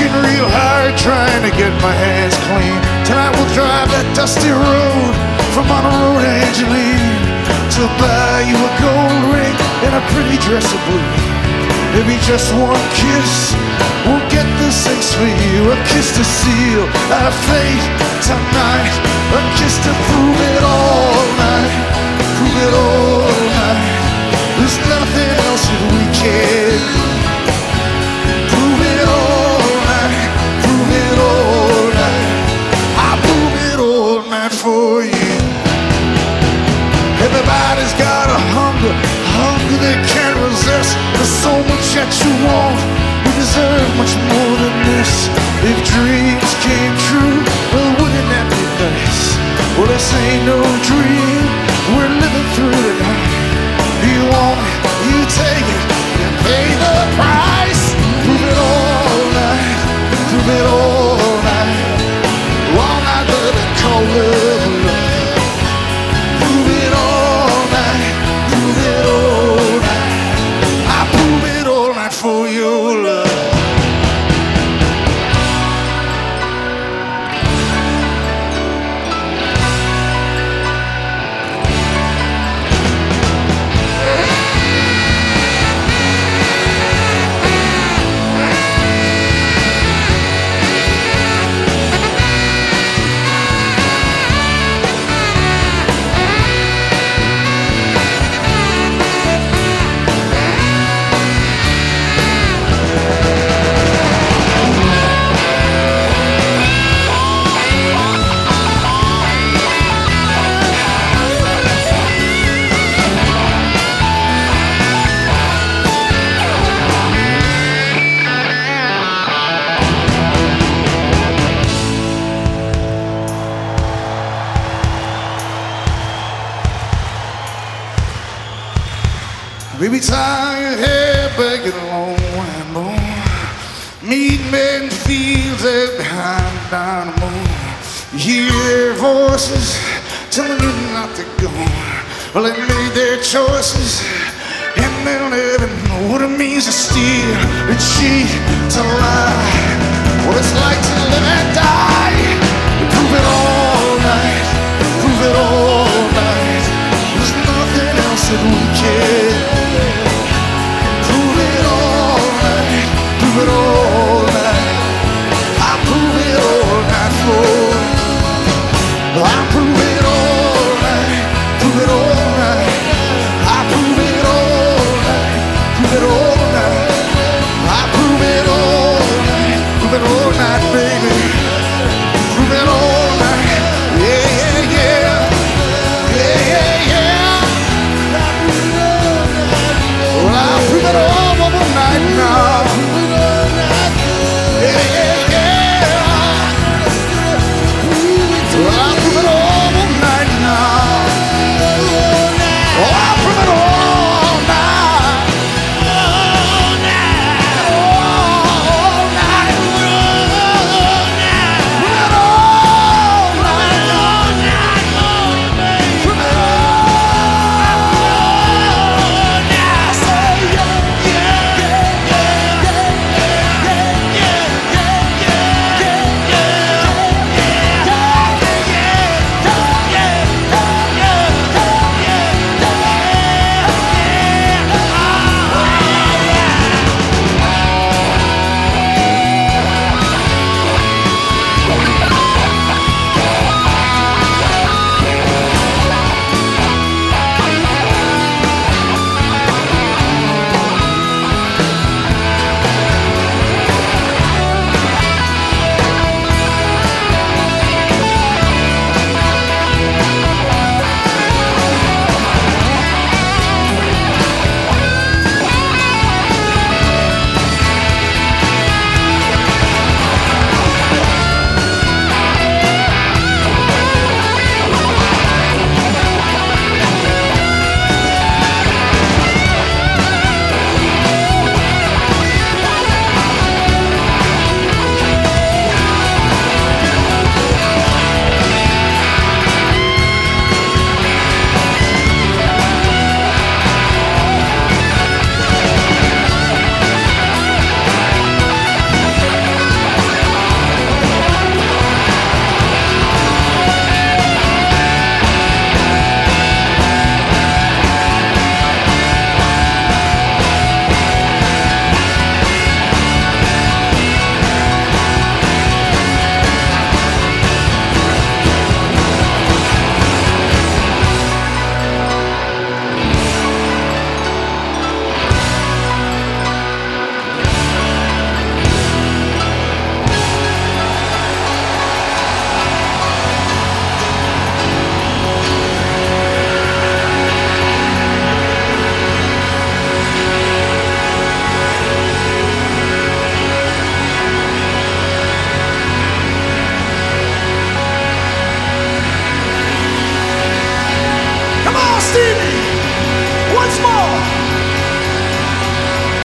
working real hard trying to get my hands clean. Tonight we'll drive that dusty road from Monroe to Angeline to buy you a gold ring and a pretty dress of blue. Maybe just one kiss will get this ace for you. A kiss to seal our fate tonight. A kiss to prove it all night. Prove it all night. There's nothing else that we can. Prove it all night. Prove it all night. I'll prove it all night for you. Everybody's got a hunger they can't resist. There's so much that you want, you deserve much more than this. If dreams came true, well, wouldn't that be nice? Well, this ain't no dream, we're living through tonight. You want it, you take it, you pay the price. Prove it all night, prove it all night. All night, but they call love love. Prove it all night, prove it all night. I prove it all night for your love. Baby, tie your hair back and long and more. Meet men fields there behind the dynamo. You hear voices telling you not to go. Well, they made their choices and they'll never know what it means to steal, to cheat, to lie. What it's like to live at